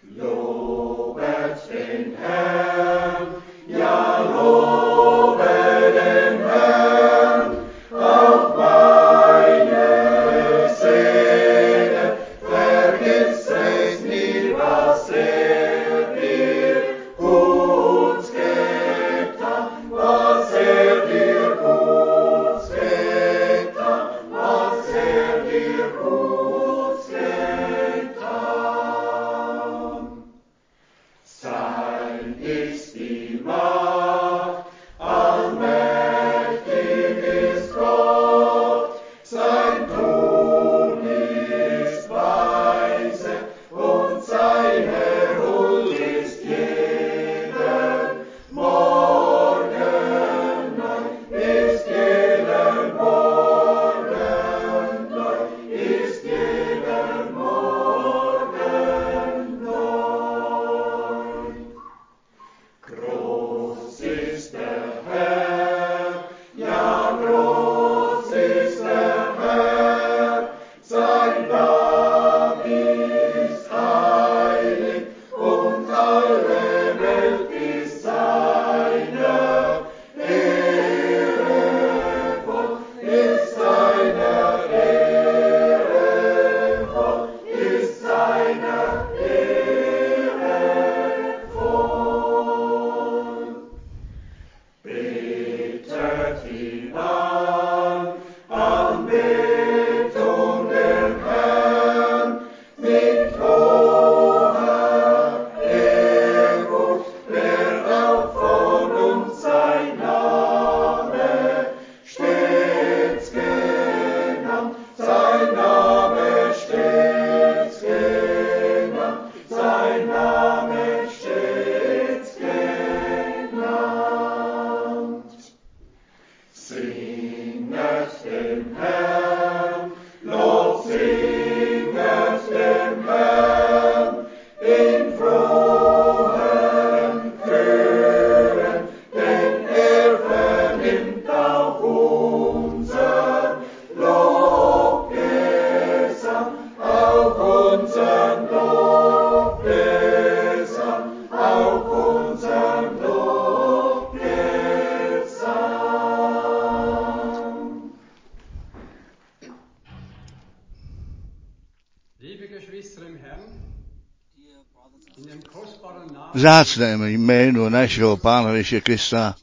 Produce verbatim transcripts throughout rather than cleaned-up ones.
Vzácném jménu našeho Pána Ježíše Krista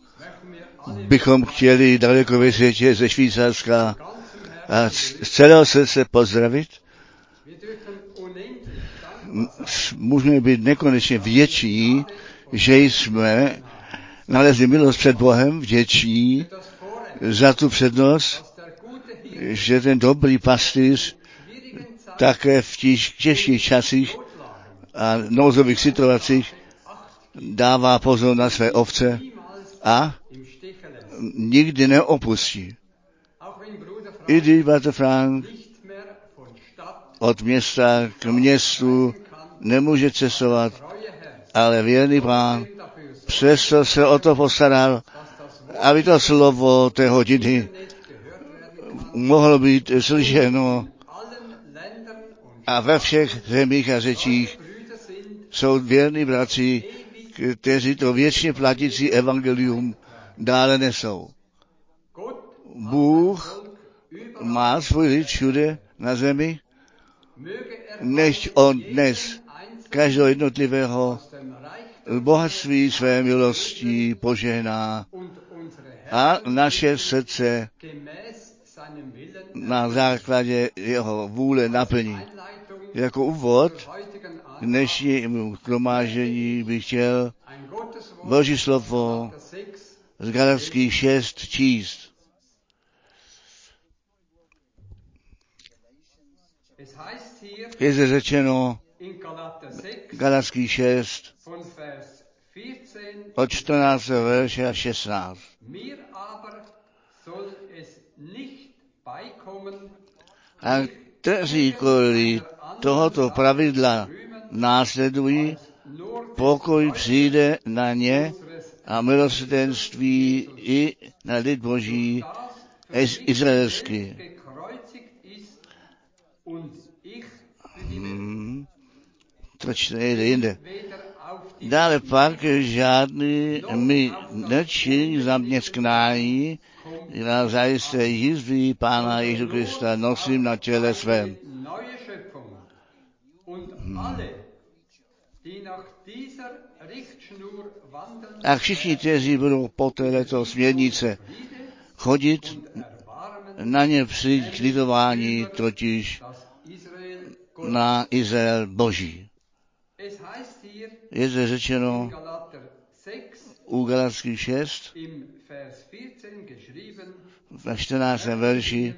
bychom chtěli daleko ve světě ze Švýcarska a z celého srdce pozdravit. Můžeme být nekonečně vděční, že jsme nalezli milost před Bohem, vděční za tu přednost, že ten dobrý pastýř také v těch těžkých časích a nouzových situacích dává pozor na své ovce a nikdy neopustí. I když bratr Frank od města k městu nemůže cestovat, ale věrný Pán přesto se o to postaral, aby to slovo té hodiny mohlo být slyšeno a ve všech zemích a řečích jsou věrní bratři, kteří to věčně platící evangelium dále nesou. Bůh má svůj lid všude na zemi, než on dnes každého jednotlivého bohatství své milosti požehná a naše srdce na základě jeho vůle naplní. Jako úvod k dnešnímu shromáždění bych chtěl Boží slovo z Galatských šest číst. Je zde řečeno Galatských šest od čtrnáctého verše a šestnáct. A kteří kvůli tohoto pravidla následují, pokoj přijde na ně a milosrdenství i na lid Boží izraelský. bezpečné někde jinde. Dále pak žádný mi nečiň zaměstnání, já zajisté jízdy Pána Ježíše Krista nosím na těle svém. Hmm. A všichni, kteří budou po této směrnice chodit, na ně přijít k lidování, totiž na Izrael Boží. Je zde řečeno u Galatských šest, ve čtrnáctém verši,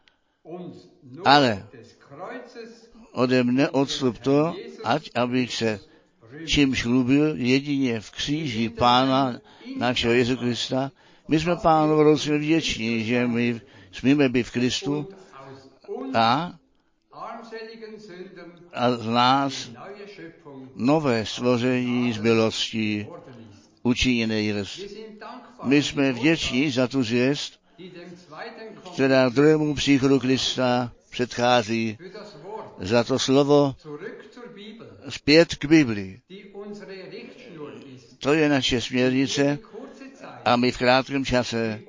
ale ode mne odstup to, ať abych se čímž chlubil jedině v kříži Pána našeho Jezu Krista. My jsme Pánu velice vděční, že my smíme být v Kristu a, a z nás nové stvoření z milostí učiněné jest. My jsme vděční za tu zvěst, která druhému příchodu Krista předchází, za to slovo zpět k Biblii. To je naše směrnice a my v krátkém čase,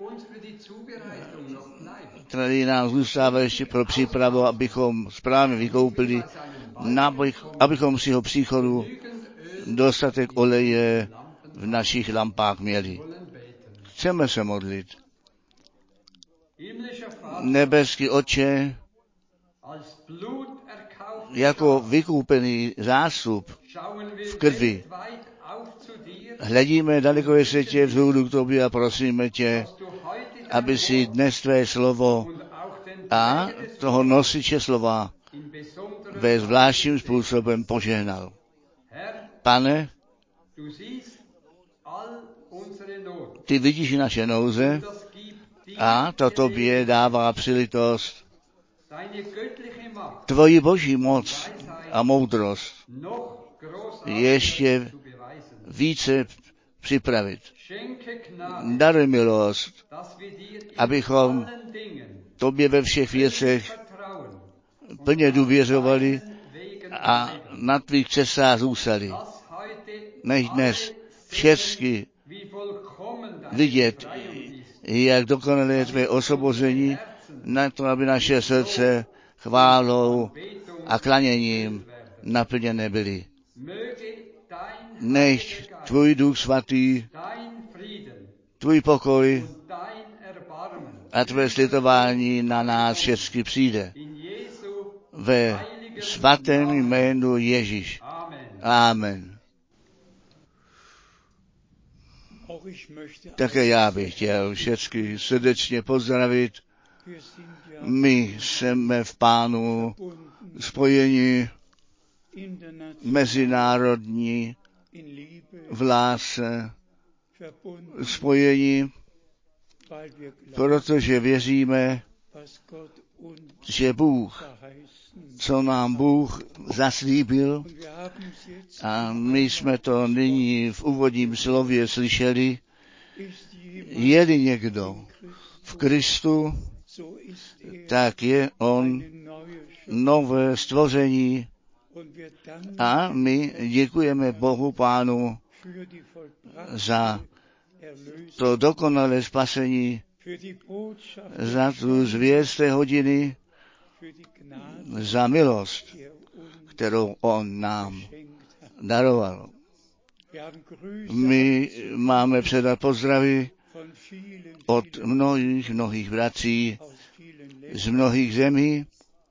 který nám zůstává ještě pro přípravu, abychom správně vykoupili, abychom si ho příchodu dostatek oleje v našich lampách měli. Chceme se modlit. Nebeský Otče, jako vykoupený zástup v krvi, hledíme daleko ve světě vzhůru k tobě a prosíme tě, aby si dnes tvé slovo a toho nosiče slova ve zvláštním způsobem požehnal. Pane, ty vidíš naše nouze a to tobě dává příležitost tvoji boží moc a moudrost ještě více připravit. Daruj milost, abychom tobě ve všech věcech plně důvěřovali a na tvých cestách zůstali. Než dnes všechny vidět, jak dokonalé je tvé osvobození, na to, aby naše srdce chválou a klaněním naplněné byly. Nech tvůj Duch Svatý, tvůj pokoj a tvé slitování na nás všechny přijde. Ve svatém jménu Ježíš. Amen. Také já bych chtěl všechny srdečně pozdravit. My jsme v Pánu spojeni mezinárodní v lásce spojení, protože věříme, že Bůh, co nám Bůh zaslíbil, a my jsme to nyní v úvodním slově slyšeli, je-li někdo v Kristu, tak je on nové stvoření a my děkujeme Bohu Pánu za to dokonalé spasení, za tu zvěst té hodiny, za milost, kterou on nám daroval. My máme předat pozdravy od mnohých, mnohých bratří z mnohých zemí.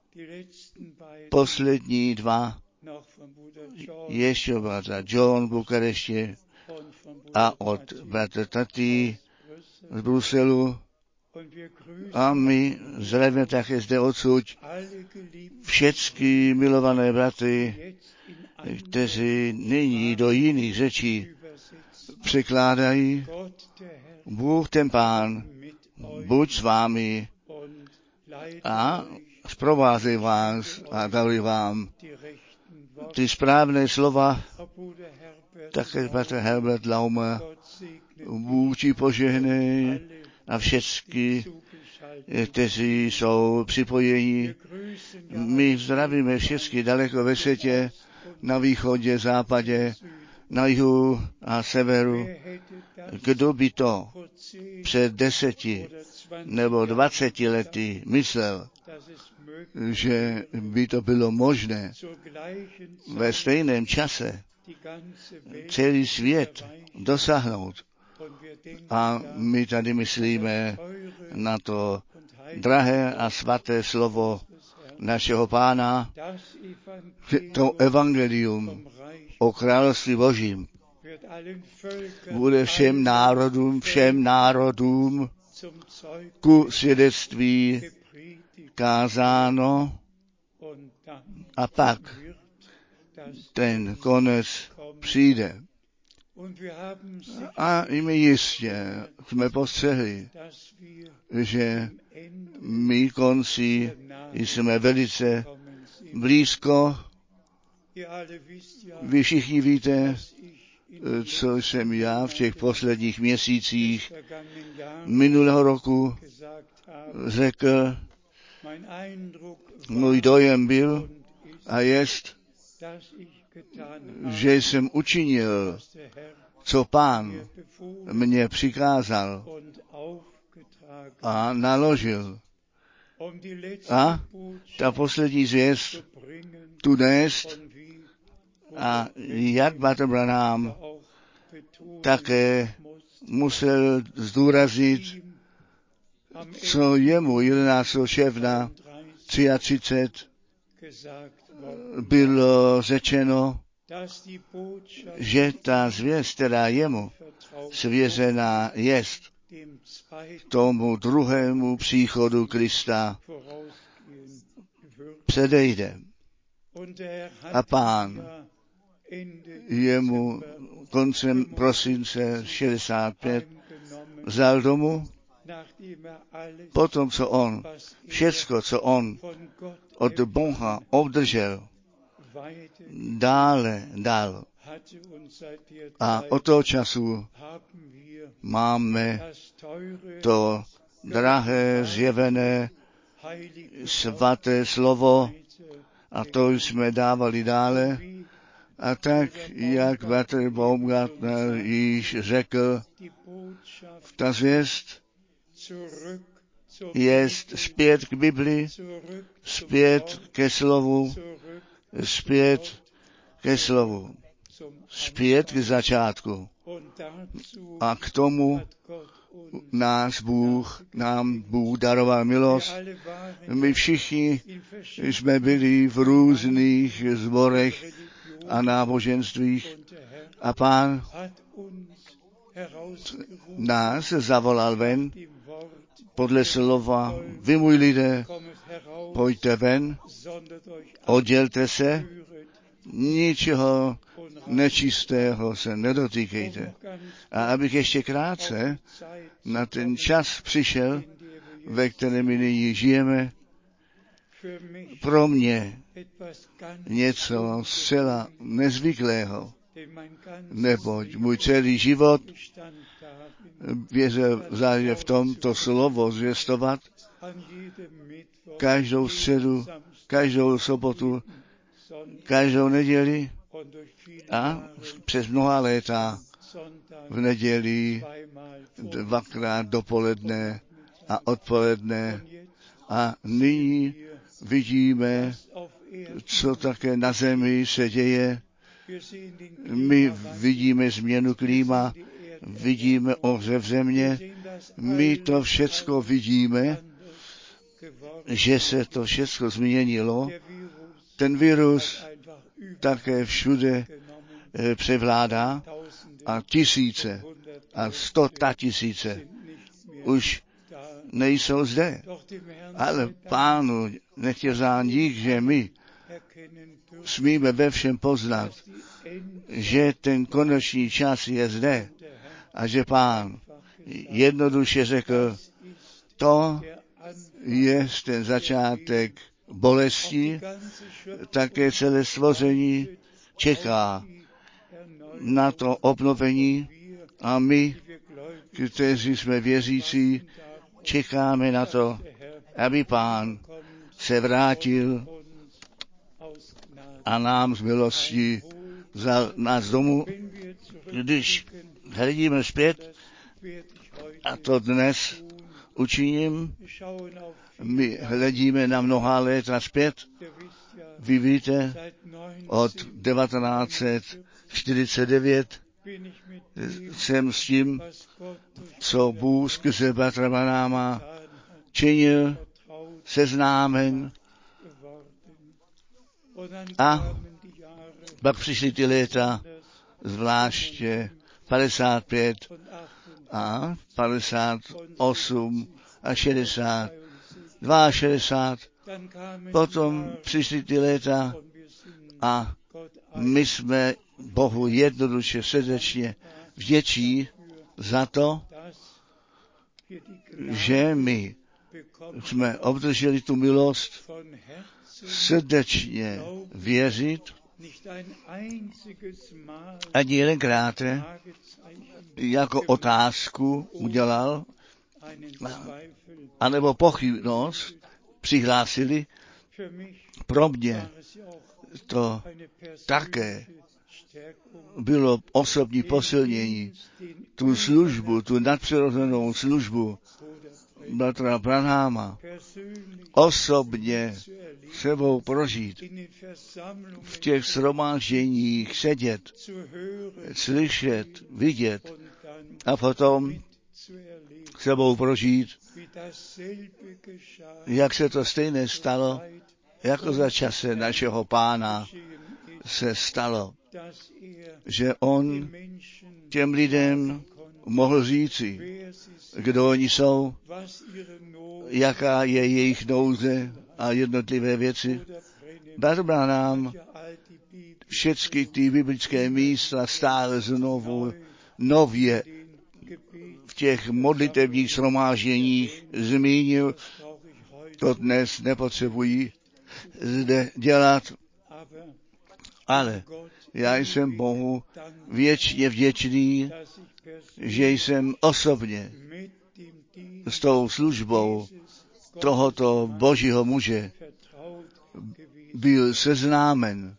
Poslední dva ještě od bratra John v Bukarešti a od bratra Tati z Bruselu. A my zdravíme také zde odsud všechny milované bratry, kteří nyní do jiných řečí překládají. Bůh ten Pán, buď s vámi a zprovázej vás a daruj vám ty správné slova. Také bratr Herbert Laumer, Bůh ti požehnej a všechny, kteří jsou připojeni. My zdravíme všechny daleko ve světě na východě, západě, na jihu a severu. Kdo by to před deseti nebo dvaceti lety myslel, že by to bylo možné ve stejném čase celý svět dosáhnout. A my tady myslíme na to drahé a svaté slovo našeho Pána, to evangelium o království Božím bude všem národům, všem národům ku svědectví kázáno a pak ten konec přijde. A i my jistě jsme postřehli, že my konci jsme velice blízko. Vy všichni víte, co jsem já v těch posledních měsících minulého roku řekl. Můj dojem byl a jest, že jsem učinil, co Pán mě přikázal a naložil. A ta poslední zvěst tu nést a jak Bratr Branham také musel zdůraznit, co jemu jedenáctého června třicet tři bylo řečeno, že ta zvěst, která jemu svěřená jest, tomu druhému příchodu Krista předejde. A Pán jemu koncem prosince šedesát pět vzal domů, potom, co on, všecko, co on od Boha obdržel, dále dal. A od toho času máme to drahé, zjevené, svaté slovo a to jsme dávali dále. A tak, jak bratr Baumgartner již řekl, ta zvěst jest zpět k Bibli, zpět ke slovu, zpět ke slovu, zpět k začátku. A k tomu nás Bůh, nám Bůh daroval milost. My všichni jsme byli v různých sborech a náboženstvích a Pán nás zavolal ven podle slova: vy, můj lidé, pojďte ven, oddělte se, ničeho nečistého se nedotýkejte. A abych ještě krátce na ten čas přišel, ve kterém my nyní žijeme, pro mě něco zcela nezvyklého, neboť můj celý život věřil vzájemně v tom to slovo zvěstovat každou středu, každou sobotu, každou neděli a přes mnoha léta v neděli dvakrát dopoledne a odpoledne. A nyní vidíme, co také na zemi se děje. My vidíme změnu klíma, vidíme ohřev země, my to všecko vidíme, že se to všecko změnilo. Ten virus také všude převládá a tisíce a stota tisíce už nejsou zde. Ale Pánu nechtěl dík, že my smíme ve všem poznat, že ten konečný čas je zde a že Pán jednoduše řekl, to je ten začátek bolesti, také celé stvoření čeká na to obnovení a my, kteří jsme věřící, čekáme na to, aby Pán se vrátil a nám z milosti vzal nás domů. Když hledíme zpět, a to dnes učiním, my hledíme na mnoha léta zpět. Vy víte, od devatenáct set čtyřicet devět jsem s tím, co Bůh skrze bratra Branhama činil, seznámen. A pak přišly ty léta, zvláště padesát pět a padesát osm a šedesát, šedesát dva. Potom přišly ty léta a my jsme Bohu jednoduše srdečně vděčí za to, že my jsme obdrželi tu milost srdečně věřit, ani jedenkrát jako otázku udělal, anebo pochybnost přihlásili. Pro mě to také bylo osobní posilnění, tu službu, tu nadpřirozenou službu bratra Branhama osobně sebou prožít, v těch shromážděních sedět, slyšet, vidět a potom sebou prožít, jak se to stejné stalo, jako za čase našeho Pána se stalo, že on těm lidem mohl říci, kdo oni jsou, jaká je jejich nouze a jednotlivé věci. Bratr Branham všechny ty biblické místa stále znovu nově v těch modlitevních shromážděních zmínil. To dnes nepotřebují zde dělat, ale já jsem Bohu věčně vděčný, že jsem osobně s tou službou tohoto božího muže byl seznámen,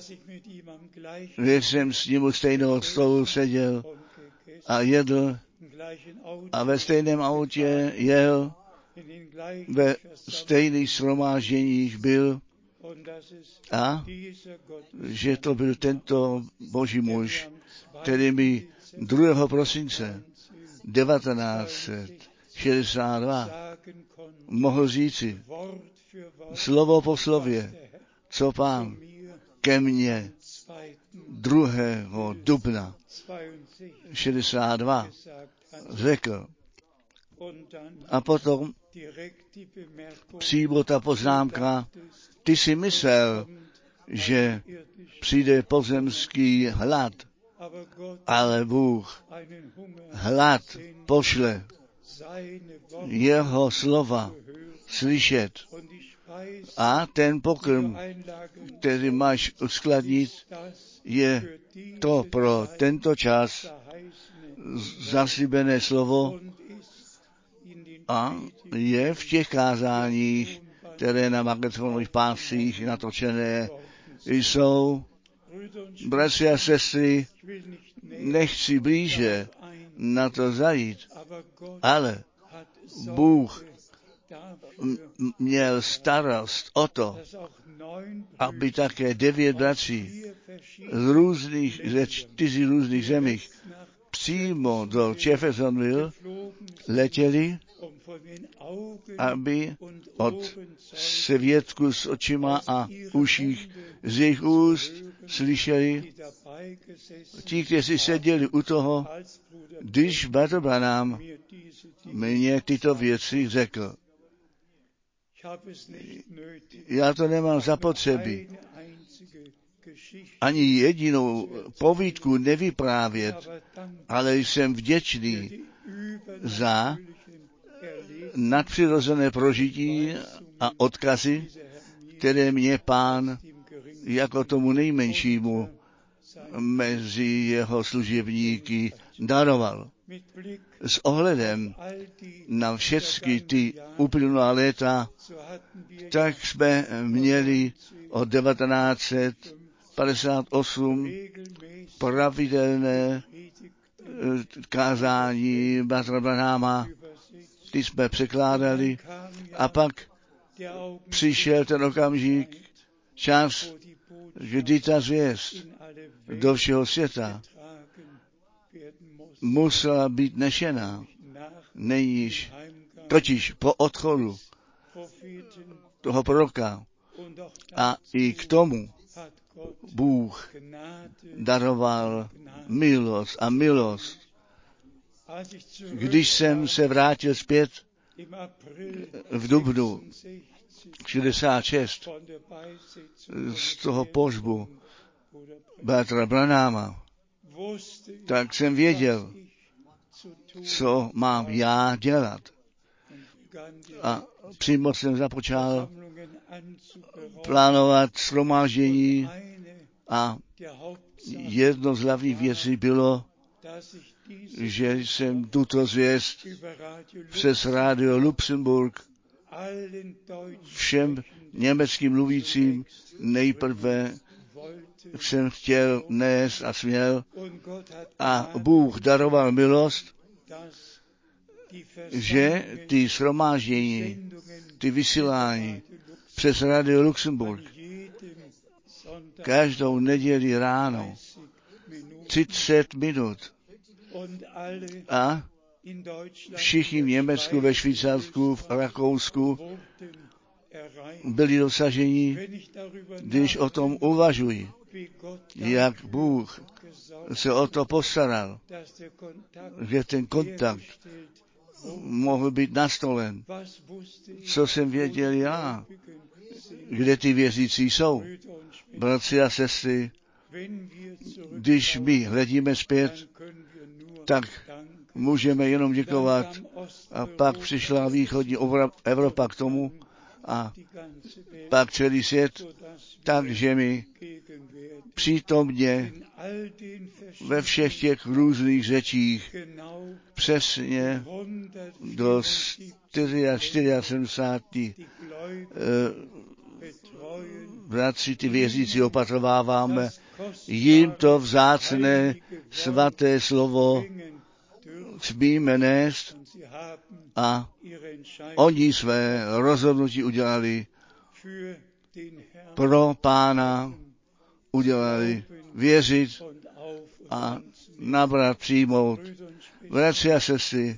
že jsem s ním u stejného stolu seděl a jedl a ve stejném autě jel, ve stejných shromážděních byl a že to byl tento boží muž, který mi druhého prosince devatenáct set šedesát dva mohl říci slovo po slově, co Pán ke mně druhého dubna šedesát dva řekl. A potom přímo ta poznámka, ty si myslel, že přijde pozemský hlad, ale Bůh hlad pošle jeho slova slyšet a ten pokrm, který máš uskladnit, je to pro tento čas zaslíbené slovo a je v těch kázáních, které na magnetofonových pásích natočené jsou. Bratři a sestry, nechci blíže na to zajít, ale Bůh m- měl starost o to, aby také devět bratří z různých, ze čtyři různých zemích přímo do Jeffersonville letěli, aby od svědků s očima a uších z jejich úst slyšeli ti, kteří seděli u toho, když bratr Branham mě tyto věci řekl. Já to nemám zapotřebí ani jedinou povídku nevyprávět, ale jsem vděčný za nadpřirozené prožití a odkazy, které mě Pán jako tomu nejmenšímu mezi jeho služebníky daroval. S ohledem na všechny ty uplynulá léta, tak jsme měli od devatenáct set padesát osm pravidelné kázání bratra Branhama, ty jsme překládali a pak přišel ten okamžik, čas, kdy ta zvěst do všeho světa musela být nešena. Nejíž, totiž po odchodu toho proroka a i k tomu Bůh daroval milost a milost. Když jsem se vrátil zpět v dubnu šedesát šest z toho pohřbu bratra Branhama, tak jsem věděl, co mám já dělat. A přímo jsem započal plánovat shromáždění a jedno z hlavních věcí bylo, že jsem tuto zvěst přes Radio Luxemburg všem německým mluvícím nejprve jsem chtěl nést a směl a Bůh daroval milost, že ty shromáždění, ty vysílání přes Radio Luxemburg každou neděli ráno třicet minut a všichni v Německu, ve Švýcarsku, v Rakousku byli dosaženi, když o tom uvažuji, jak Bůh se o to postaral, že ten kontakt mohl být nastolen. Co jsem věděl já, kde ty věřící jsou. Bratři a sestry, když my hledíme zpět, tak můžeme jenom děkovat. A pak přišla východní Evropa k tomu a pak celý svět, takže my přítomně ve všech těch různých řečích přesně do sedmdesát čtyři bratři, ty věřící opatrováváme, jim to vzácné svaté slovo smíme nést a oni své rozhodnutí udělali pro Pána, udělali věřit a nabrat, přijmout. Bratři a sestry,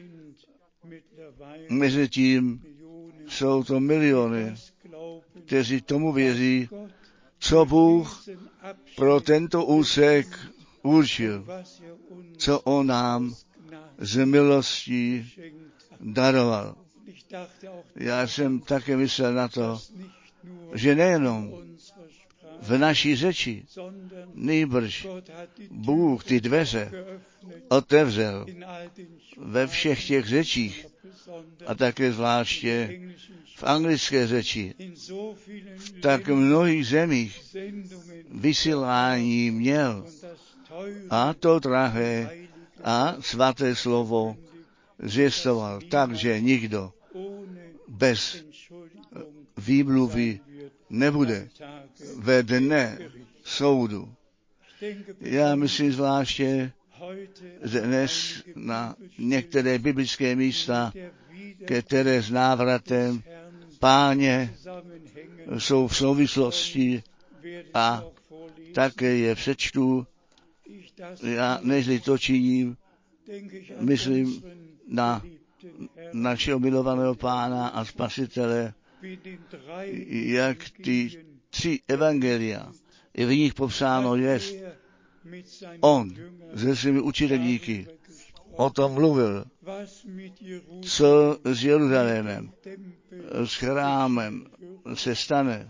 mezi tím jsou to miliony, kteří tomu věří, co Bůh pro tento úsek určil, co on nám z milostí daroval. Já jsem také myslel na to, že nejenom v naší řeči, nýbrž Bůh ty dveře otevřel ve všech těch řečích a také zvláště v anglické řeči. V tak mnohých zemích vysílání měl a to drahé a svaté slovo zvěstoval, takže nikdo bez výmluvy nebude ve dne soudu. Já myslím zvláště dnes na některé biblické místa, které s návratem Páně jsou v souvislosti a také je přečtu. Já nežli to činím, myslím na našeho milovaného Pána a Spasitele, jak ty tři evangelia, i v nich popsáno jest, on se svými učitelníky o tom mluvil, co s Jeruzalémem, s chrámem se stane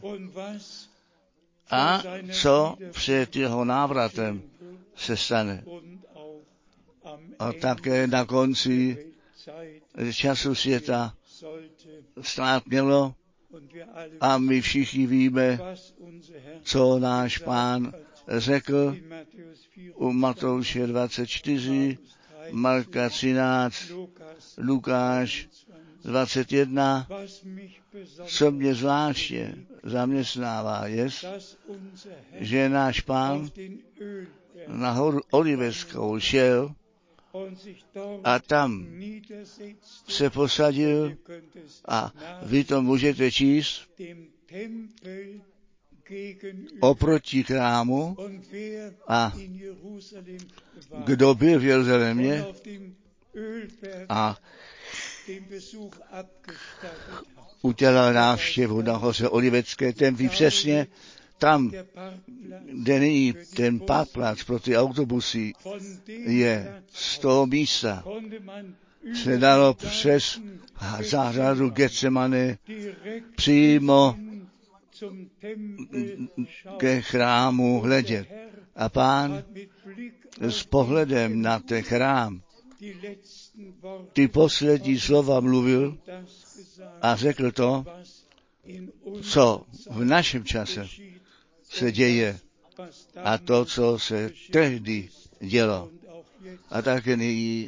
a co před jeho návratem se stane. A také na konci času světa stát mělo a my všichni víme, co náš Pán řekl u Matouše dvacet čtyři, Marka třináct, Lukáš dvacet jedna, co mě zvláště zaměstnává, je, že náš Pán na horu Oliveckou šel a tam se posadil a vy to můžete číst oproti chrámu a kdo byl v Jeruzalémě a udělal návštěvu na hoře Olivecké, ten ví přesně, tam, kde není ten parkplac pro ty autobusy, je z toho místa se dalo přes zahradu Getsemane přímo ke chrámu hledět. A Pán s pohledem na ten chrám ty poslední slova mluvil a řekl to, co v našem čase se děje a to, co se tehdy dělo. A také nyní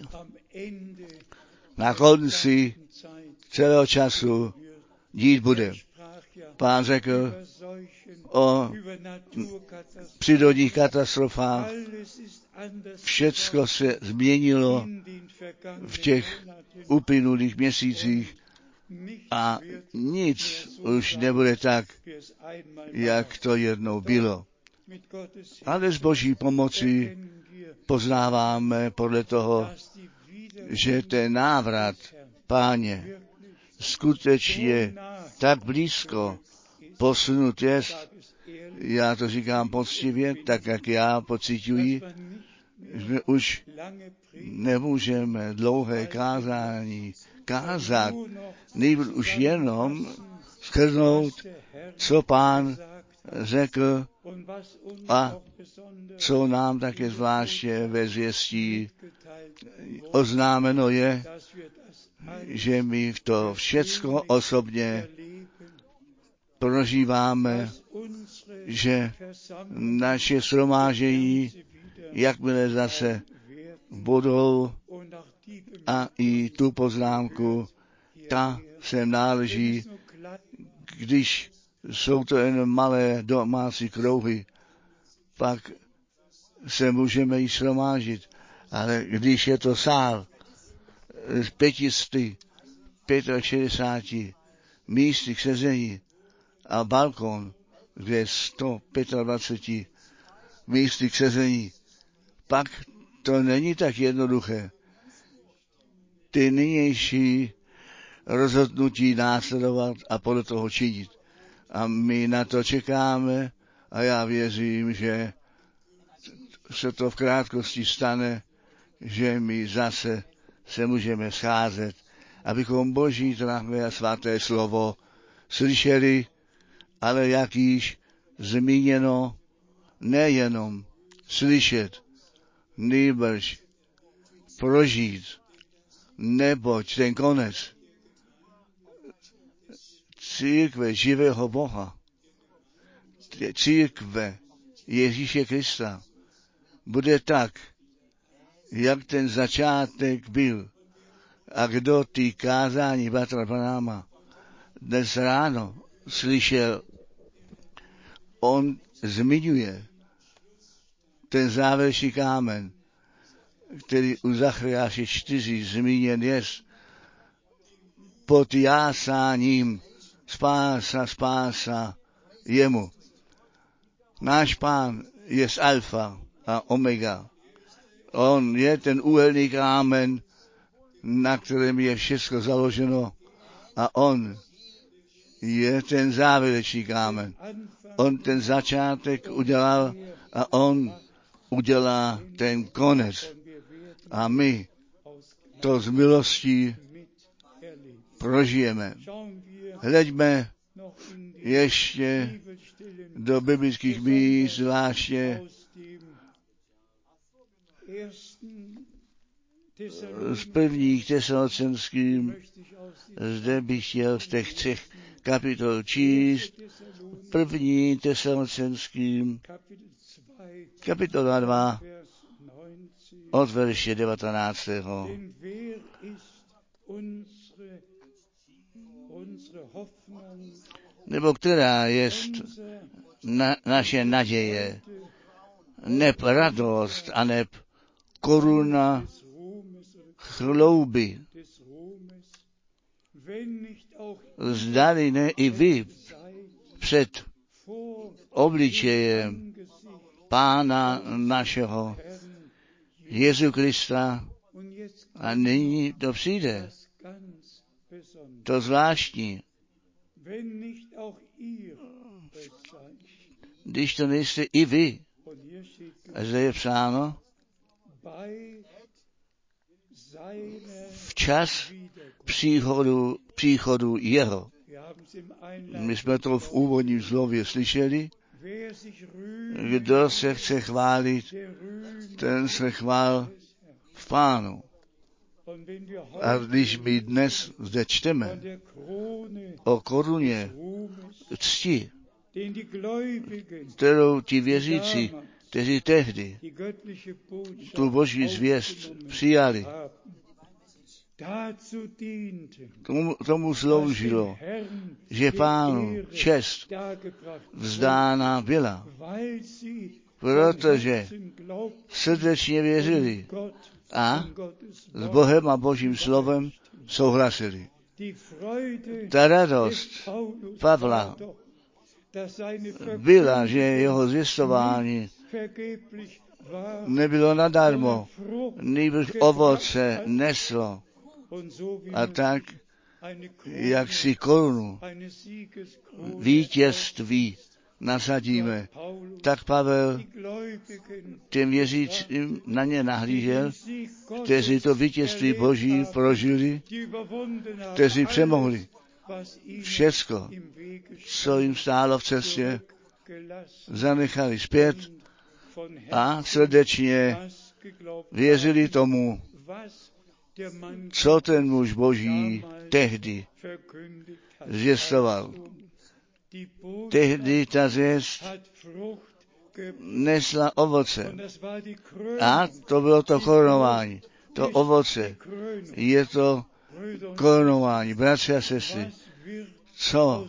na konci celého času dít bude. Pán řekl o přírodních katastrofách. Všecko se změnilo v těch uplynulých měsících a nic už nebude tak, jak to jednou bylo. Ale s Boží pomocí poznáváme podle toho, že ten návrat Páně skutečně tak blízko posunut je, já to říkám poctivě, tak jak já pociťuji, že už nemůžeme dlouhé kázání kázat, nejbrž už jenom shrnout, co Pán řekl a co nám také zvláště ve zvěstí oznámeno je, že my v to všecko osobně prožíváme, že naše shromáždění, jakmile zase budou, a i tu poznámku, ta se náleží, když jsou to jen malé domácí krouhy, pak se můžeme jí shromážit. Ale když je to sál z pětisty šedesáti místy k sezení a balkon, kde je sto dvacet pět místy k sezení, pak to není tak jednoduché. Ty nynější rozhodnutí následovat a podle toho činit. A my na to čekáme a já věřím, že se to v krátkosti stane, že my zase se můžeme scházet, abychom Boží drahé a svaté slovo slyšeli, ale jak již zmíněno, nejenom slyšet, nýbrž prožít, neboť ten konec církve živého Boha, církve Ježíše Krista, bude tak, jak ten začátek byl. A kdo ty kázání Bratra Branáma dnes ráno slyšel, on zmiňuje ten závěrečný kámen, který u Zachariáše čtyři zmíněn je, pod jásáním spása, spása jemu. Náš Pán je z alfa a omega. On je ten úhelný kámen, na kterém je všechno založeno, a on je ten závěrečný kámen. On ten začátek udělal a on udělá ten konec. A my to z milostí prožijeme. Hleďme ještě do biblických míst, zvláště z prvních Tesalonickým. Zde bych chtěl z těch třech kapitol číst. První Tesalonickým, kapitola dva, od verše devatenáctého. nebo která jest na, naše naděje, neb radost, aneb koruna chlouby. Zdali ne i vy před obličejem Pána našeho Jezu Krista, a nyní to přijde, to zvláštní, když to nejste i vy, a zde je psáno, včas příchodu, příchodu jeho. My jsme to v úvodním slově slyšeli. Kdo se chce chválit, ten se chvál v Pánu. A když my dnes zde čteme o koruně cti, kterou ti věřící, kteří tehdy tu boží zvěst přijali, tomu, tomu sloužilo, že Pánu čest vzdána byla, protože srdečně věřili a s Bohem a Božím slovem souhlasili. Ta radost Pavla byla, že jeho zvěstování nebylo nadarmo, nýbrž ovoce neslo. A tak, jak si korunu vítězství nasadíme, tak Pavel těm věřícím na ně nahlížel, kteří to vítězství Boží prožili, kteří přemohli všecko, co jim stálo v cestě, zanechali zpět a srdečně věřili tomu, co ten muž Boží tehdy zvěstoval. Tehdy ta zvěst nesla ovoce. A to bylo to korunování. To ovoce je to korunování. Bratři a sestry, co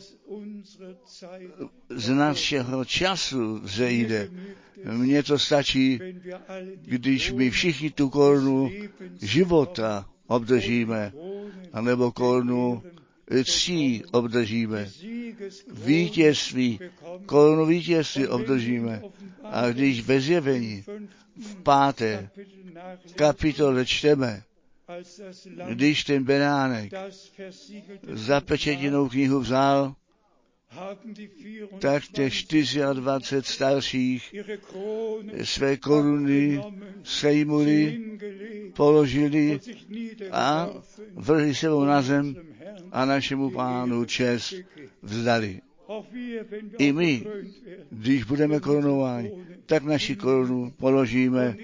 z našeho času zejde. Mně to stačí, když my všichni tu korunu života obdržíme, anebo korunu ctí obdržíme. Vítězství, korunu vítězství obdržíme. A když ve Zjevení v páté kapitole čteme, když ten beránek zapečetěnou knihu vzal, tak těch dvacet čtyři starších své koruny sejmuli, položili a vrhli sebou na zem a našemu Pánu čest vzdali. I my, když budeme korunováni, tak naši korunu položíme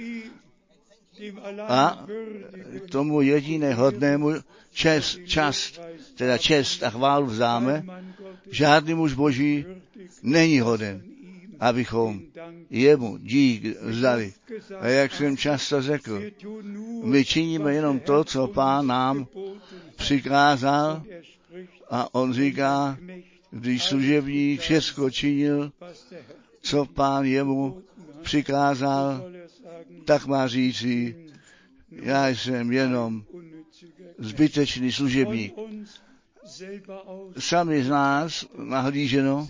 a tomu jediné hodnému čest, čast, teda čest a chválu vzdáme. Žádný muž Boží není hoden, abychom jemu dík vzdali. A jak jsem často řekl, my činíme jenom to, co Pán nám přikázal, a on říká, když služebník všechno činil, co Pán jemu přikázal, tak má říci, já jsem jenom zbytečný služebník. Sami z nás nahlíženo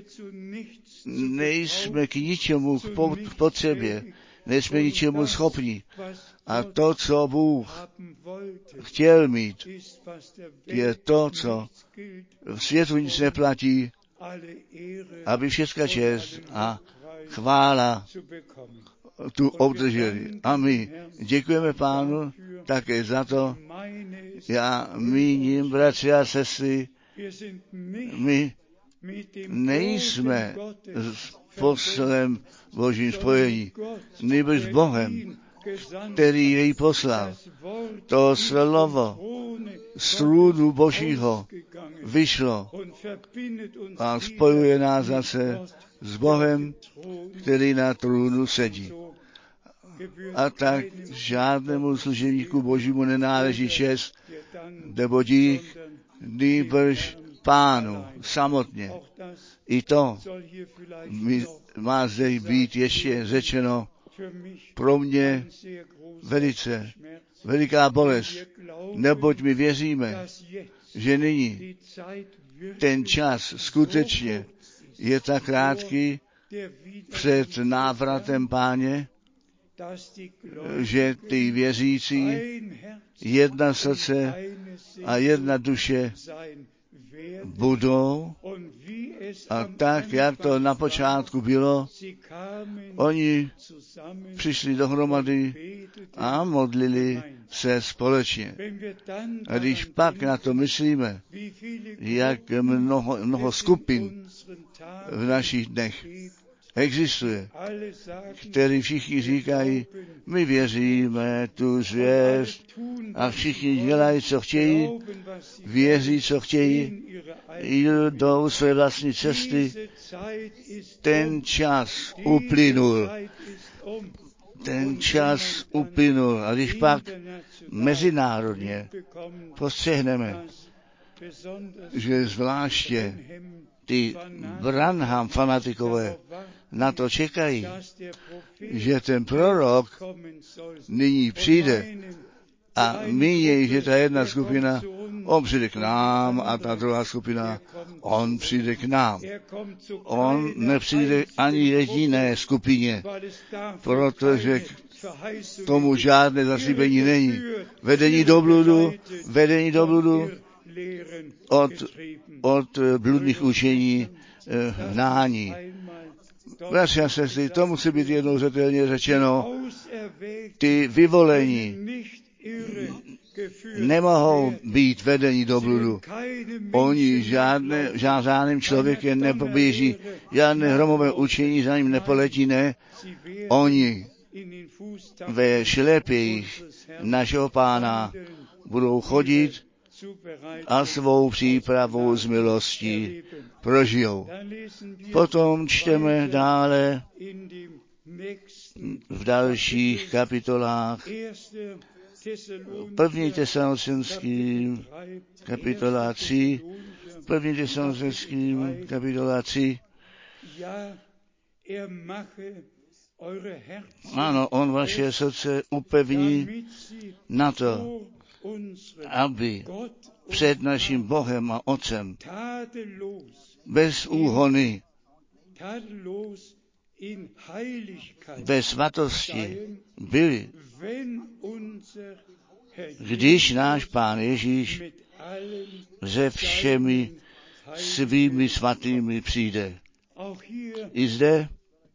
nejsme k ničemu k potřebě, nejsme ničemu schopni. A to, co Bůh chtěl mít, je to, co v světu nic neplatí, aby všechna čest a chvála tu obdrželi. A my děkujeme Pánu také za to. Já míním, bratři a sestry, my nejsme s poslem Božím spojení, nýbrž s Bohem, který jej poslal. To slovo z trůnu Božího vyšlo a spojuje nás zase s Bohem, který na trůnu sedí. A tak žádnému služebníku Božímu nenáleží čest nebo dík, nýbrž Pánu samotně. I to mi má zde být ještě řečeno pro mě velice veliká bolest, neboť my věříme, že nyní ten čas skutečně je tak krátký před návratem Páně, že ty věřící jedna srdce a jedna duše budou, a tak, jak to na počátku bylo, oni přišli dohromady a modlili se společně. A když pak na to myslíme, jak mnoho, mnoho skupin v našich dnech existuje, který všichni říkají, my věříme tu zvěst a všichni dělají, co chtějí, věří, co chtějí, jdou své vlastní cesty. Ten čas uplynul. Ten čas uplynul. A když pak mezinárodně postřehneme, že zvláště ty Branham fanatikové na to čekají, že ten prorok nyní přijde a mínějí, že ta jedna skupina, on přijde k nám a ta druhá skupina, on přijde k nám. On nepřijde ani jediné skupině, protože k tomu žádné zaslíbení není. Vedení do bludu, vedení do bludu od, od bludných učení hnání. Bratři a sestry, to musí být jednou zřetelně řečeno. Ty vyvolení nemohou být vedení do bludu. Oni žádné, žádným člověkem nepoběží, žádné hromové učení za ním nepoletí, ne. Oni ve šlepějích našeho Pána budou chodit a svou přípravou z milostí prožijou. Potom čteme dále v dalších kapitolách první Tesalonickým kapitola tři, první Tesalonickým kapitola tři. Ano, on vaše srdce upevní na to, aby před naším Bohem a Otcem bez úhony, ve svatosti byli, když náš Pán Ježíš se všemi svými svatými přijde. I zde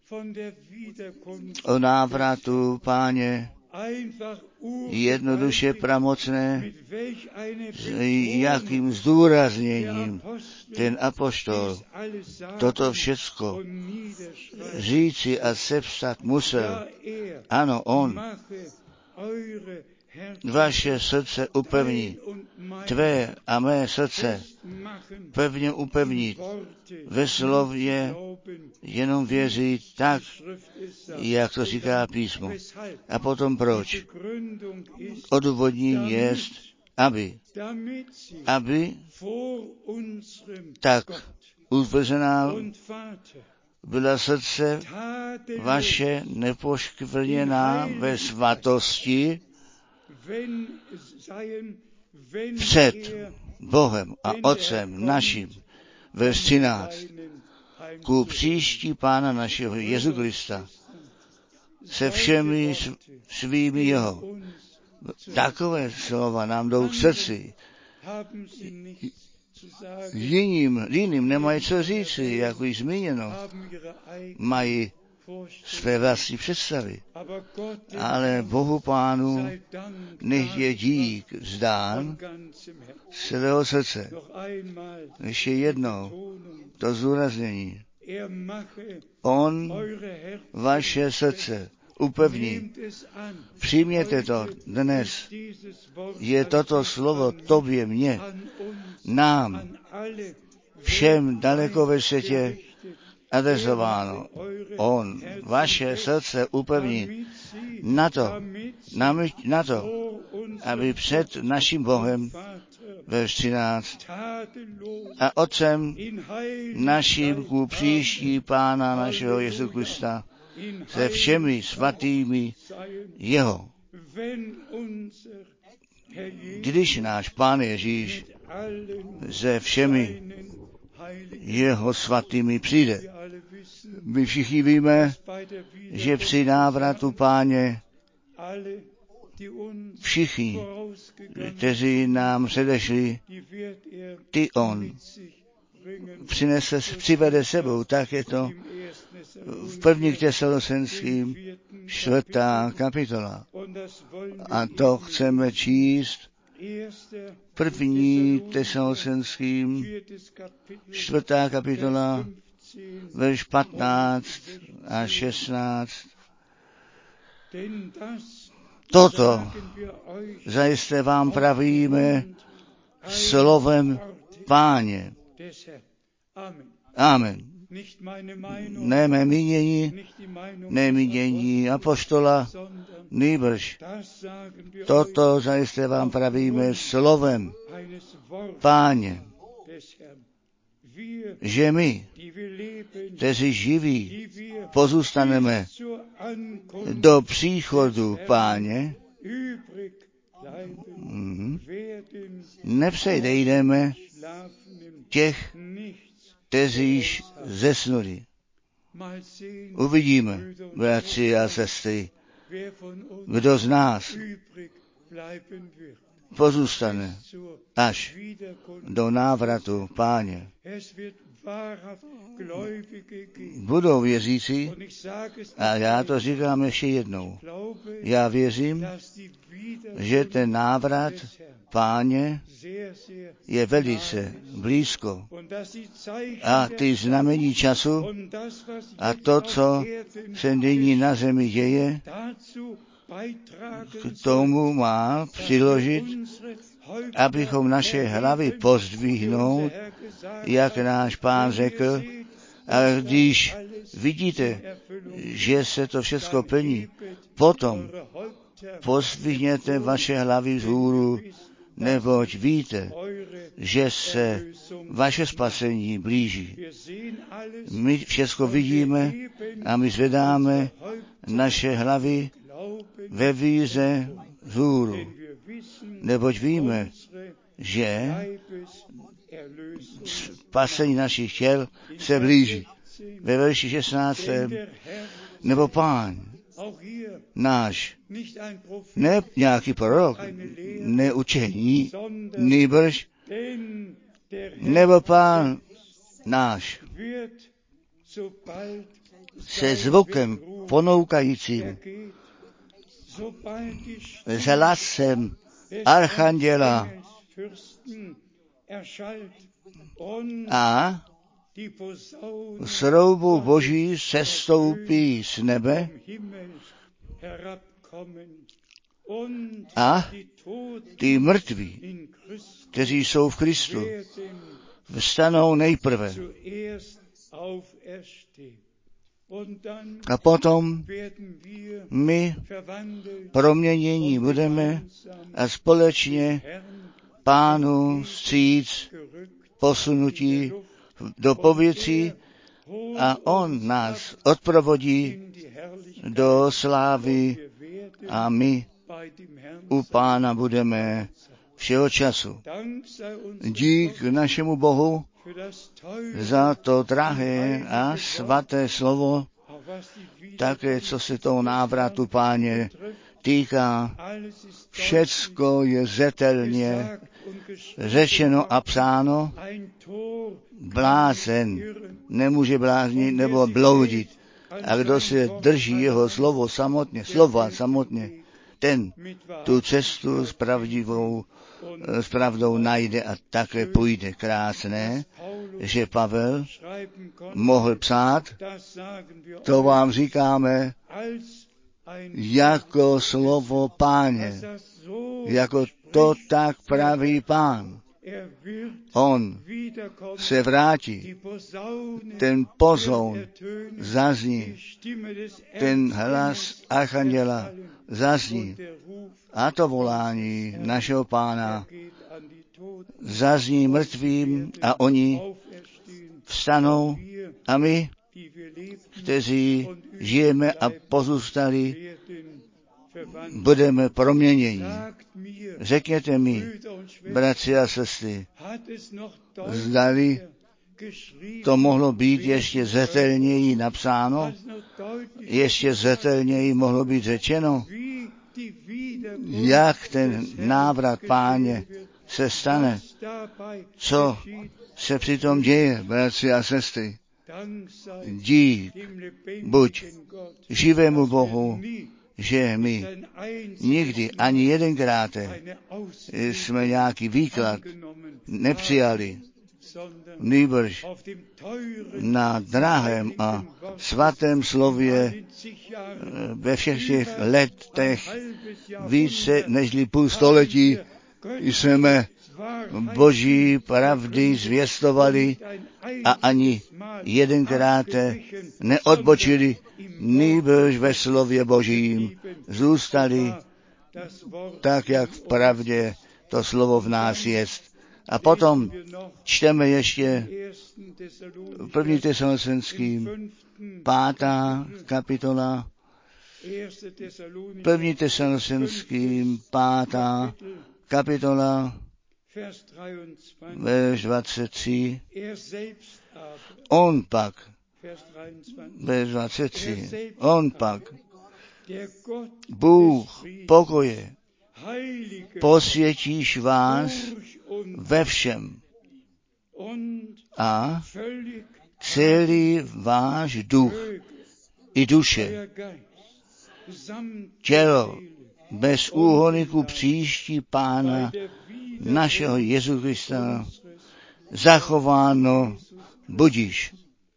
o návratu Páně jednoduše pramocné, s jakým zdůrazněním ten apoštol toto všecko říci a sepsat musel. Ano, on vaše srdce upevní, tvé a mé srdce pevně upevnit, ve slově jenom věřit tak, jak to říká písmo. A potom proč? Odůvodnění je, aby, aby tak utvrzená byla srdce vaše nepoškvrněná ve svatosti před Bohem a Otcem naším ve třináct ku příští Pána našeho Jezu Krista se všemi svými jeho. Takové slova nám jdou k srdci. Jiným, jiným nemají co říci, jako již zmíněno. Mají své vlastní představy. Ale Bohu Pánu nech je dík vzdán celého srdce. Ještě jednou to zdůraznění. On vaše srdce upevní. Přijměte to dnes. Je toto slovo tobě, mně, nám, všem daleko ve světě adresováno. On vaše srdce upevní na to, na, my, na to, aby před naším Bohem ve třináct a Otcem naším ku příští Pána našeho Jezu Krista se všemi svatými jeho. Když náš Pán Ježíš se všemi jeho svatými přijde. My všichni víme, že při návratu Páně všichni, kteří nám předešli, ty on přinese, přivede sebou. Tak je to v prvních Tesalosenským čtvrtá kapitola. A to chceme číst první Tesalosenským čtvrtá kapitola, verš patnáct a šestnáct. Toto zajisté vám pravíme slovem Páně. Amen. Ne mé mínění, ne mínění apoštola, nýbrž toto zajisté vám pravíme slovem Páně, že my, kteří živí, pozůstaneme do příchodu Páně, mm, nepřejdeme těch, kteříž zesnuli. Uvidíme, bratři a sestry, kdo z nás pozůstane až do návratu Páně. Budou věřící, a já to říkám ještě jednou, já věřím, že ten návrat Páně je velice blízko. A ty znamení času a to, co se nyní na zemi děje, k tomu má přiložit, abychom naše hlavy pozdvihnout, jak náš Pán řekl, a když vidíte, že se to všechno plní, potom pozdvihněte vaše hlavy vzhůru, neboť víte, že se vaše spasení blíží. My všechno vidíme a my zvedáme naše hlavy ve víře vzhůru, neboť víme, že spasení našich těl se blíží. Ve verši šestnáctém nebo Pán náš, ne nějaký prorok, neučení, nýbrž, nebo Pán náš se zvukem ponoukajícím, s hlasem archanděla a s roubou Boží sestoupí z nebe a ty mrtví, kteří jsou v Kristu, vstanou nejprve. A potom my proměnění budeme a společně Pánu vstříc posunutí do pověcí a on nás odprovodí do slávy a my u Pána budeme všeho času. Dík našemu Bohu za to drahé a svaté slovo, také co se toho návratu Páně týká. Všecko je zetelně řečeno a psáno. Blázen nemůže bláznit nebo bloudit. A kdo se drží jeho slovo samotně, slova samotně, ten tu cestu s pravdivou, s pravdou najde a také půjde. Krásné, že Pavel mohl psát, to vám říkáme jako slovo Páně, jako to tak praví Pán. On se vrátí, ten pozoun zazní, ten hlas archanděla zazní a to volání našeho Pána zazní mrtvým a oni vstanou a my, kteří žijeme a pozůstali, budeme proměněni. Řekněte mi, bratři a sestry, zdali to mohlo být ještě zřetelněji napsáno, ještě zřetelněji mohlo být řečeno, jak ten návrat Páně se stane, co se přitom děje, bratři a sestry. Dík buď živému Bohu, že my nikdy ani jedenkrát jsme nějaký výklad nepřijali, nýbrž na drahém a svatém slově ve všech těch letech více nežli půl století jsme Boží pravdy zvěstovali a ani jedenkrát neodbočili, nýbrž ve slově Božím zůstali tak, jak v pravdě to slovo v nás jest. A potom čteme ještě první Tesalonickým, pátá kapitola, první Tesalonickým, pátá kapitola, verš dvacet tři. On pak, verš dvacet tři, on pak, Bůh pokoje, posvětíš vás ve všem a celý váš duch i duše, tělo bez úhoniku příští Pána našeho Jezu Krista zachováno budíš.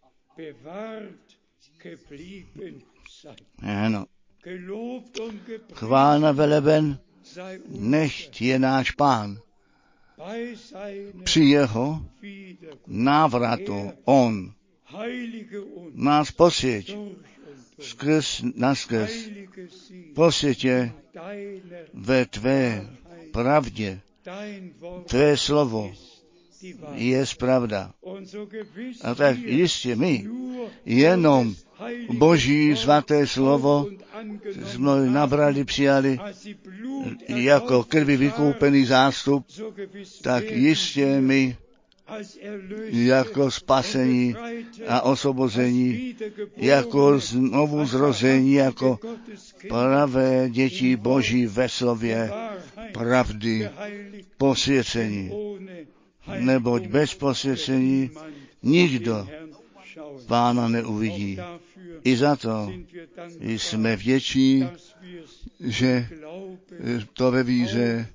Ano. Chválna veleben, nechť je náš Pán. Při jeho návratu on nás posvěť skrz naskrz. Posvětě ve tvé pravdě. Tvé slovo je pravda. A tak jistě my jenom Boží svaté slovo jsme nabrali, přijali jako krví vykoupený zástup, tak jistě my jako spasení a osvobození, jako znovu zrození, jako pravé děti Boží ve slově pravdy posvěcení. Neboť bez posvěcení nikdo Pána neuvidí. I za to jsme vděční, že to ve víře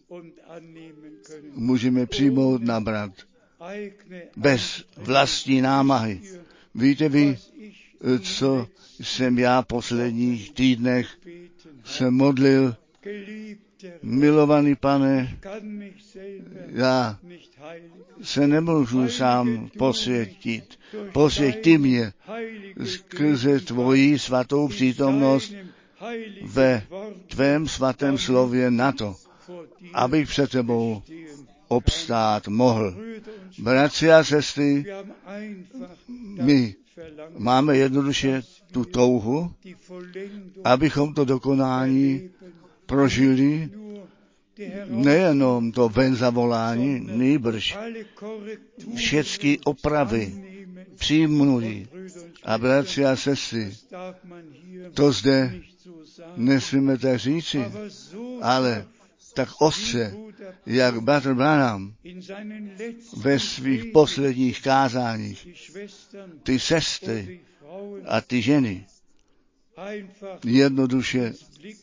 můžeme přijmout, nabrat. Bez vlastní námahy. Víte vy, co jsem já v posledních týdnech se modlil? Milovaný Pane, já se nemůžu sám posvětit. Posvěť ty mě skrze tvoji svatou přítomnost ve tvém svatém slově na to, abych před tebou obstát mohl. Bratři a sestry, my máme jednoduše tu touhu, abychom to dokonání prožili, nejenom to ven zavolání, nýbrž všechny opravy přijmuli. A bratři a sestry, to zde nesmíme tak říci, ale tak ostře, jak bratr Branham ve svých posledních kázáních, ty sestry a ty ženy jednoduše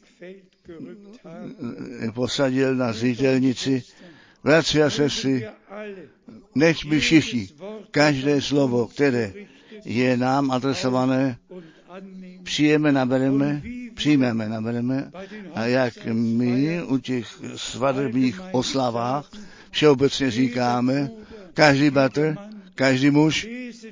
posadil na zřetelnici. Bratři a sestry, nech my všichni, každé slovo, které je nám adresované, přijeme, nabereme, přijmeme, nabereme, a jak my u těch svatebních oslavách všeobecně říkáme, každý bratr, každý muž,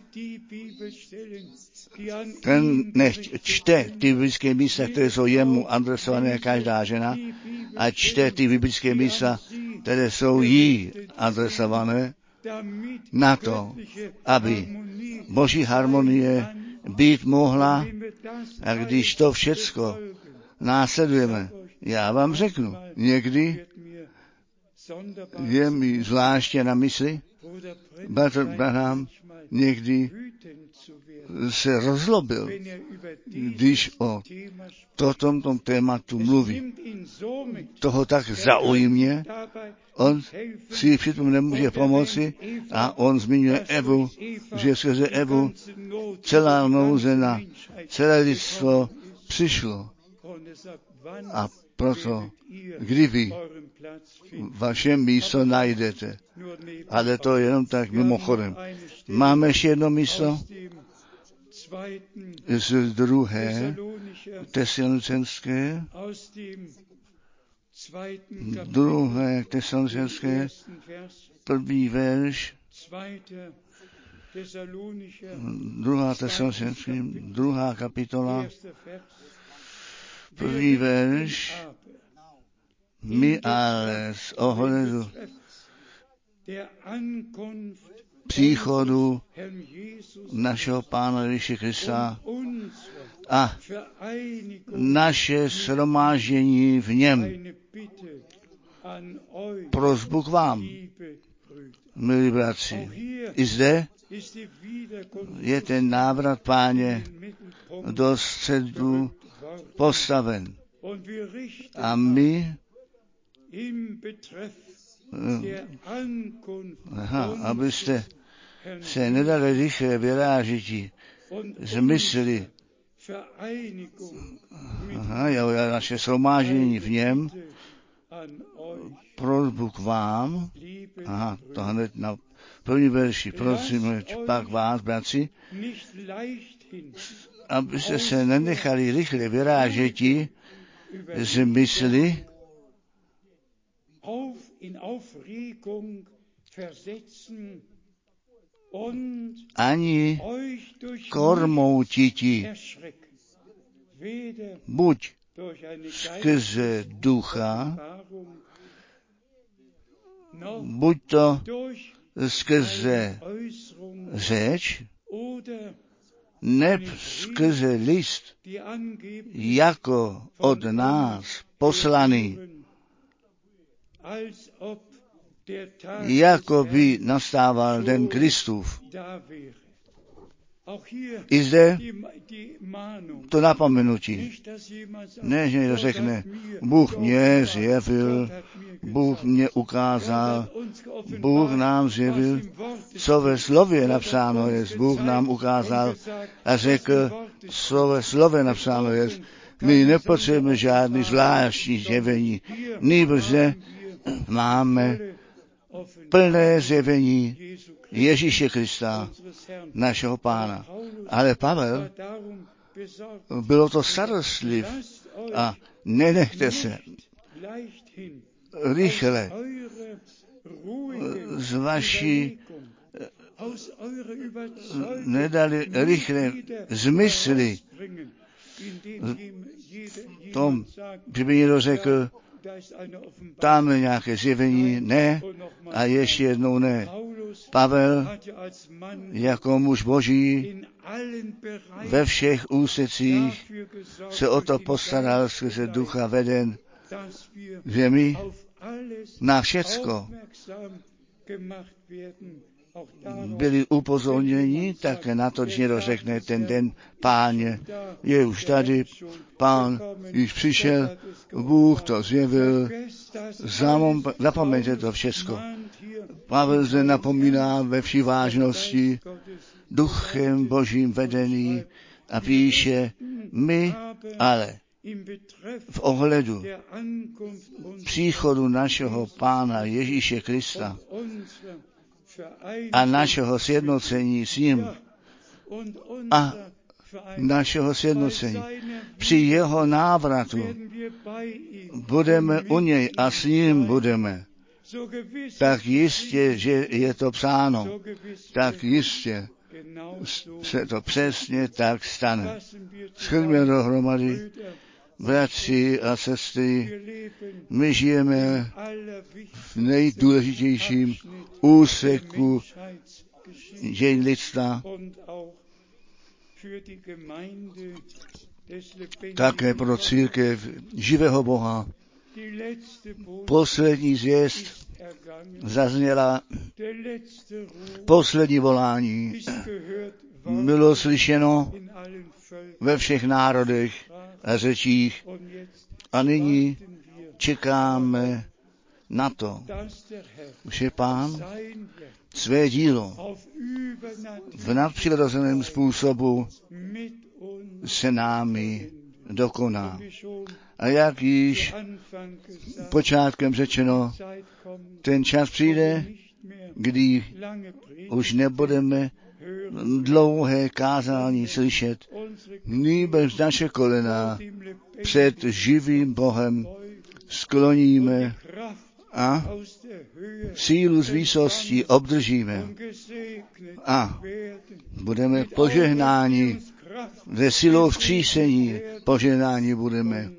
ten nechť čte ty biblické místa, které jsou jemu adresované, každá žena, a čte ty biblické místa které jsou jí adresované na to, aby Boží harmonie být mohla, a když to všecko následujeme, já vám řeknu, někdy je mi zvláště na mysli, bratr Branham někdy se rozlobil, když o to, tomto tématu mluví. Toho tak zaujmě, on si přitom nemůže pomoci a on zmiňuje Evu, že skrze Evu celá nouze na celé lidstvo přišlo. A proto, kdy vy vaše místo najdete, ale to jenom tak mimochodem. Máme ještě jedno místo z druhé Tesalonicenské, druhé Tesalonicenské, první verš, druhá Tesalonicenské, druhá kapitola, první verš. My ale z ohledu příchodu našeho Pána Ježíše Krista a naše shromáždění v něm. Prosbu k vám, milí bratři. I zde je ten návrat Páně do středu postaven. A my Aha, abyste se nedali rychle vyrážití z mysli. Aha, jo, naše shromáždění v něm, prosbu k vám, aha, to hned na první verši, prosím, pak vás, bratři, abyste se nenechali rychle vyrážetí z mysli, ani kormoutiti, buď skrze ducha, buď to skrze řeč, neb skrze list, jako od nás poslaný, jako by nastával den Kristův. I zde to napomenutí. Ne, že někdo řekne, Bůh mě zjevil, Bůh mě ukázal, Bůh nám zjevil, co ve slově napsáno je, Bůh nám ukázal a řekl, co ve slově napsáno je. My nepotřebujeme žádný zvláštní zjevení, nýbrž máme plné zjevení Ježíše Krista, našeho Pána. Ale Pavel, bylo to starostliv a nenechte se rychle z vaší nedali rychle z mysli tom, že by někdo řekl, tam je nějaké zjevení, ne, a ještě jednou ne. Pavel, jako muž Boží, ve všech úsecích se o to postaral skrze ducha veden, že my na všecko byli upozorněni také na to, že někdo řekne, ten den Páně je už tady, Pán již přišel, Bůh to zjevil, zapomeňte to všecko. Pavel zde napomíná ve vší vážnosti, duchem Božím vedený a píše, my ale v ohledu příchodu našeho Pána Ježíše Krista a našeho sjednocení s ním a našeho sjednocení. Při jeho návratu budeme u něj a s ním budeme. Tak jistě, že je to psáno, tak jistě se to přesně tak stane. Shrňme dohromady, bratři a sestry, my žijeme v nejdůležitějším úseku dějin lidstva, také pro církev živého Boha. Poslední zvěst zazněla, poslední volání bylo slyšeno ve všech národech a řečích a nyní čekáme na to, že Pán své dílo v nadpřirozeném způsobu se námi dokoná. A jak již počátkem řečeno, ten čas přijde, kdy už nebudeme dlouhé kázání slyšet, nýbrž naše kolena před živým Bohem skloníme a sílu z výsosti obdržíme a budeme požehnáni ze silou vzkříšení, požehnání budeme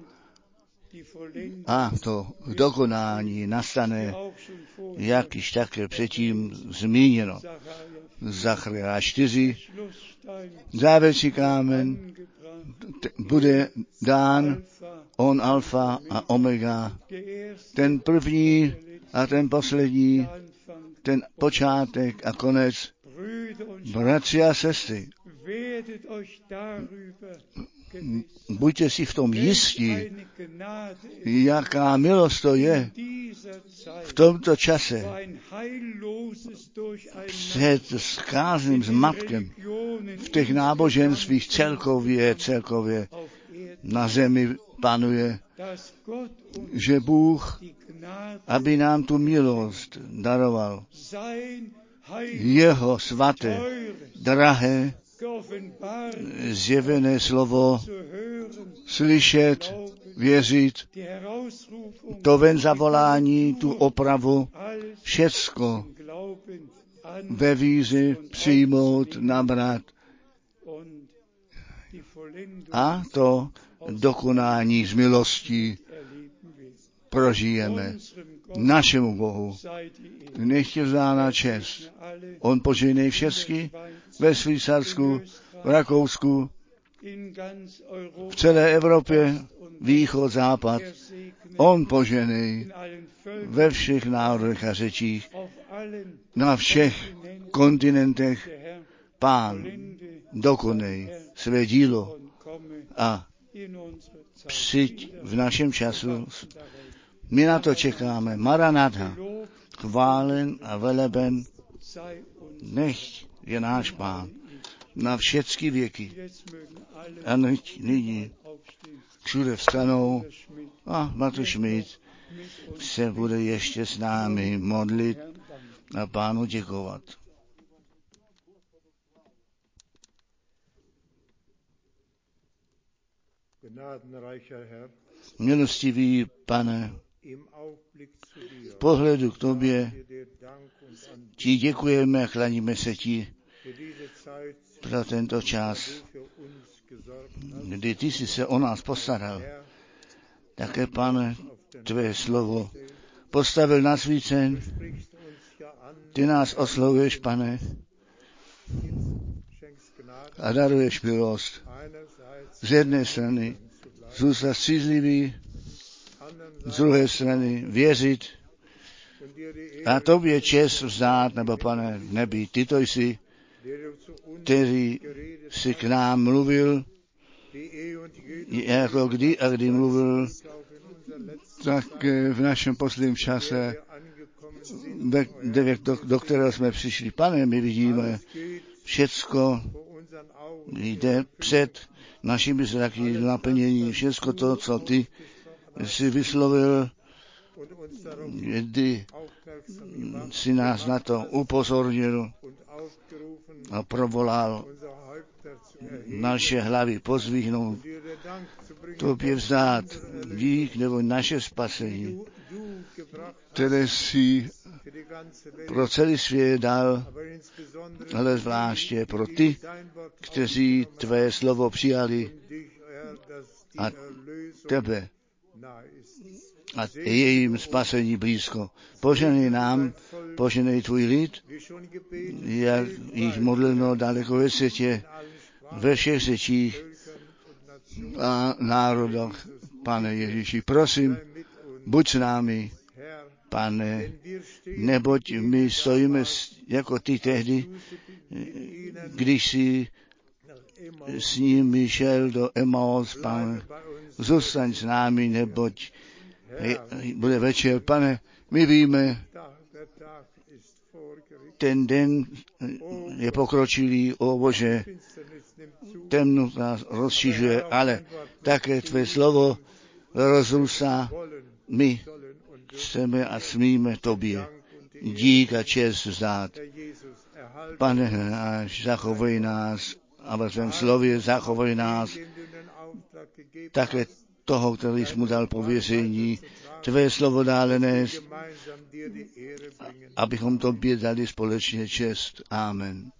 a to dokonání nastane, jak již také předtím zmíněno. Zachariáš čtyři, závěrečný kámen bude dán, on alfa a omega, ten první a ten poslední, ten počátek a konec. Bratři a sestry, buďte si v tom jistí, jaká milost to je v tomto čase před zkázným zmatkem v těch náboženstvích celkově, celkově na zemi panuje, že Bůh, aby nám tu milost daroval, jeho svaté, drahé, zjevené slovo slyšet, věřit, to ven zavolání, tu opravu, všecko ve víře přijmout, nabrat a to dokonání z milostí prožijeme. Našemu Bohu nech je vzána čest. On požehnej všecky ve Švýcarsku, v Rakousku, v celé Evropě, východ, západ. On požehnej ve všech národech a řečích, na všech kontinentech. Pán dokonej své dílo a přijď v našem času. My na to čekáme. Maranatha, chválen a veleben, nechť je náš Pán na všechny věky. A nechť nyní všude vstanou a Matu Schmidt se bude ještě s námi modlit a Pánu děkovat. Milostivý Pane, v pohledu k Tobě Ti děkujeme a klaníme se Ti za tento čas, kdy Ty jsi se o nás postaral. Také, Pane, Tvé slovo postavil na svícen. Ty nás oslovuješ, Pane, a daruješ milost. Z jedné strany zůstat střízlivý, z druhé strany věřit a Tobě čest vzdát, nebo, Pane, v nebi. Ty to jsi, který jsi k nám mluvil, jako kdy a kdy mluvil, tak v našem posledním čase, do, do kterého jsme přišli. Pane, my vidíme, všecko jde před našimi zraky naplnění, všecko to, co Ty jsi vyslovil, kdy jsi nás na to upozornil a provolal naše hlavy pozvihnout, Tobě vzdát dík nebo naše spasení, které jsi pro celý svět dal, ale zvláště pro ty, kteří Tvé slovo přijali a tebe a je jim spasení blízko. Poženej nám, poženej tvůj lid, jak jich modleno daleko ve světě, ve všech řečích a národech. Pane Ježíši, prosím, buď s námi, Pane, neboť my stojíme jako ty tehdy, když jsi s nimi šel do Emaus, Pane, zůstaň s námi, neboť bude večer. Pane, my víme, ten den je pokročilý, o Bože, temnout nás rozšiřuje, ale také tvé slovo rozrůstá. My chceme a smíme tobě dík a čest vzdát. Pane náš, zachovej nás a ve tvém slově zachovej nás také toho, který jsi mu dal pověření, tvé slovo dále nést, abychom tobě dali společně čest. Amen.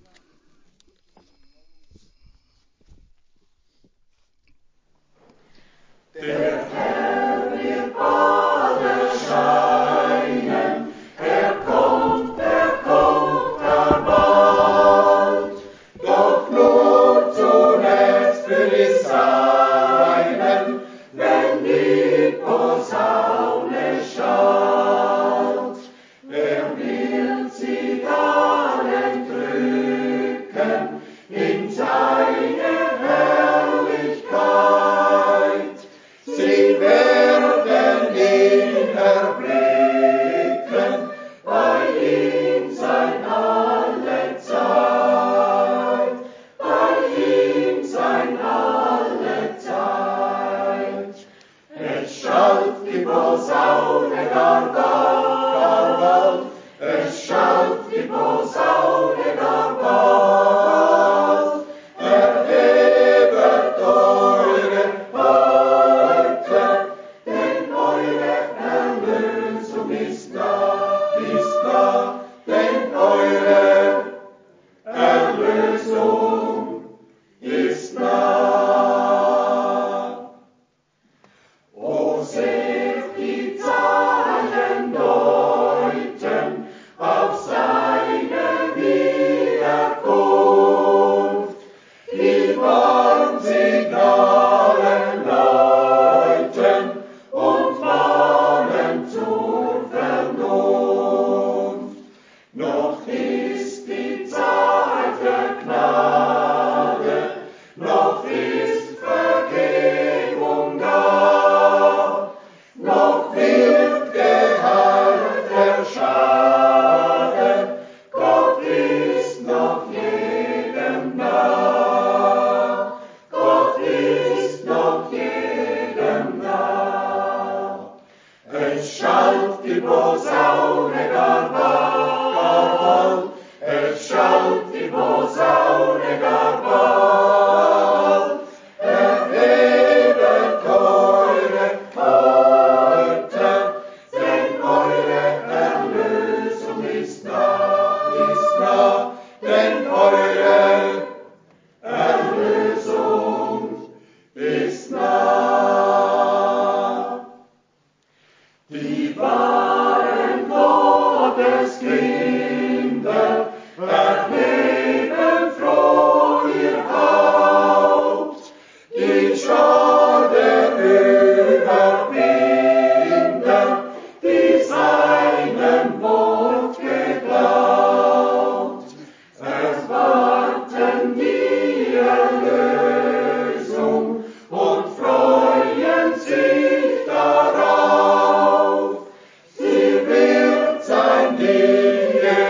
Der Herr wird bald erscheinen, er kommt, er kommt gar bald, doch nur zuletzt will ich sein, wenn die Posaune schallt. Er wird sie dann entrücken in seine Herrlichkeit. Sie werden ihn erblicken, bei ihm sein alle Zeit, bei ihm sein alle Zeit. Es schallt die Posaune gar bald, gar bald, es schallt die Posaune gar bald. Erhebet eure Häupter, denn eure Erlösung ist da, ist da, denn eure Erlösung ist da. O seht die Zeichen deuten auf seine Wiederkunft, die Warnsignale läuten und mahnen zur Vernunft. Noch ist die Zeit der Gnade, noch ist Vergebung da, noch wird geheilt der Schaden, Gott ist noch jedem nah, Gott ist noch jedem nah. Es schallt die Posaune gar bald, gar bald, es schallt die Posaune gar bald. Erhebet eure Häupter, denn eure Erlösung ist nah, ist nah, denn eure Erlösung ist nah. Die wahren Gotteskinder erheben froh ihr Haupt, die Schar der Überwinder, die seinem Wort geglaubt, erwarten die Erlösung und freuen sich darauf. Sie wird sein die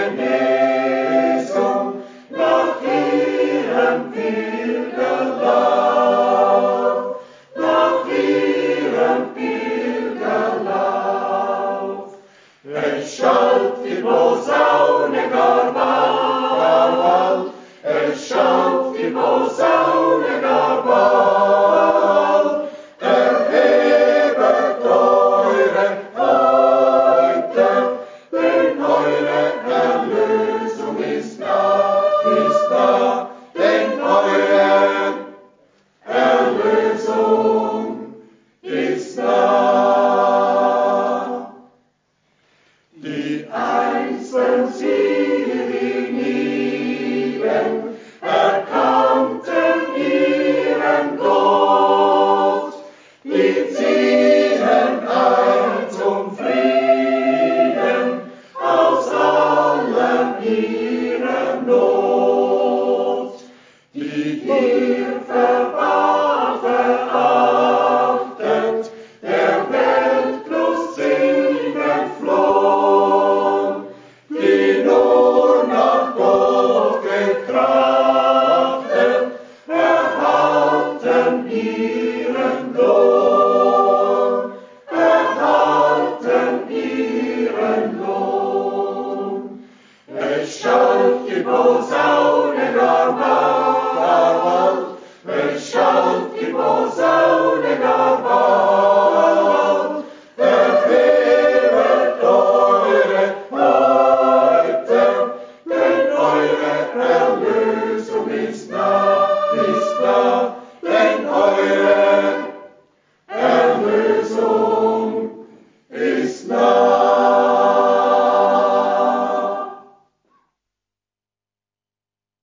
Leben lohnt.